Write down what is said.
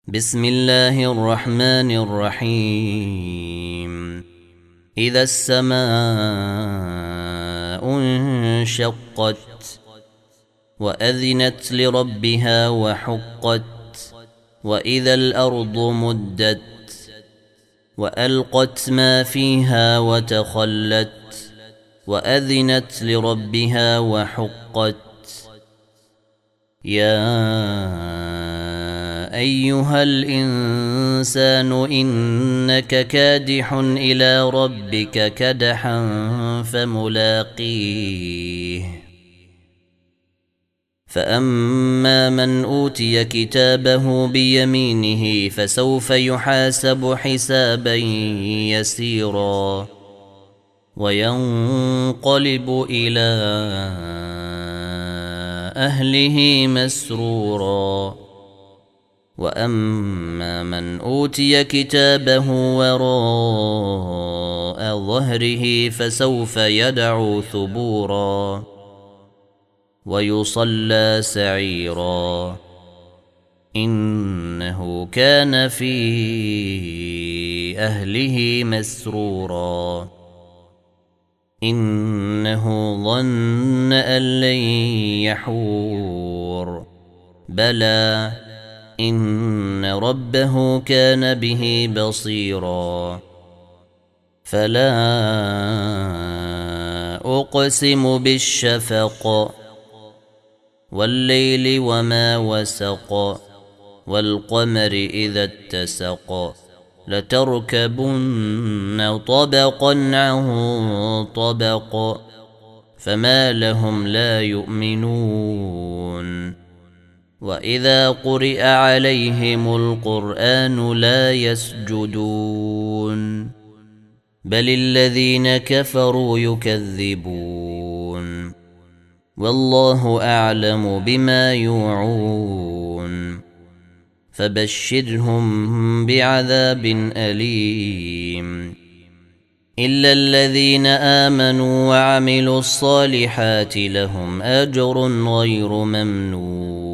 بسم الله الرحمن الرحيم. إذا السماء انشقت وأذنت لربها وحقت وإذا الأرض مدت وألقت ما فيها وتخلت وأذنت لربها وحقت. يا أيها الإنسان إنك كادح إلى ربك كدحا فملاقيه. فأما من أوتي كتابه بيمينه فسوف يحاسب حسابا يسيرا وينقلب إلى أهله مسرورا. وأما من أوتي كتابه وراء ظهره فسوف يدعو ثبورا ويصلى سعيرا إنه كان في أهله مسرورا. إنه ظن أن لن يحور بلى إن ربه كان به بصيرا. فلا أقسم بالشفق والليل وما وسق والقمر إذا اتسق لتركبن طبقا عن طبق فما لهم لا يؤمنون. وإذا قرئ عليهم القرآن لا يسجدون بل الذين كفروا يكذبون والله أعلم بما يوعون. فبشرهم بعذاب أليم إلا الذين آمنوا وعملوا الصالحات لهم أجر غير ممنون.